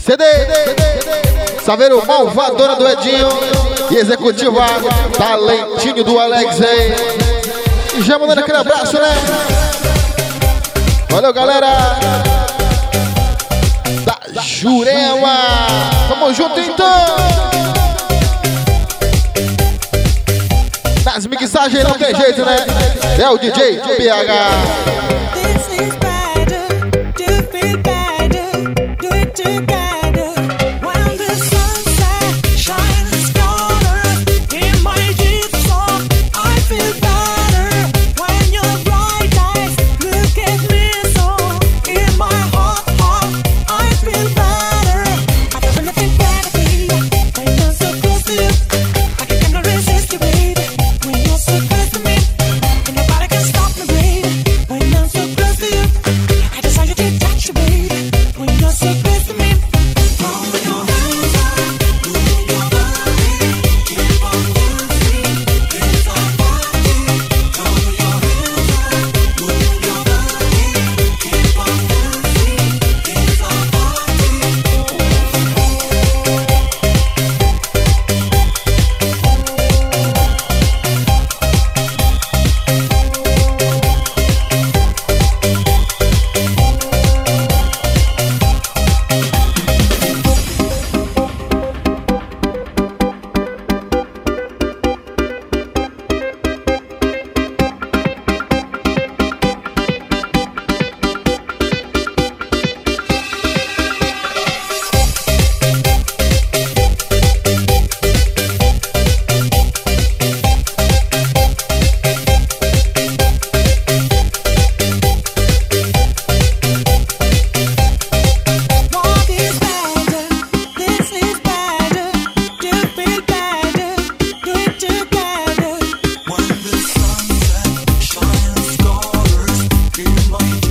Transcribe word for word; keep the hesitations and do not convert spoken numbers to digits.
C D, Saveiro Malvadona do Edinho e executiva Talentinho do Alex aí. E já mandando aquele abraço, né? Valeu, galera da Jurema. Tamo junto, então. Nas mixagens não tem jeito, né? É o D J B H. Like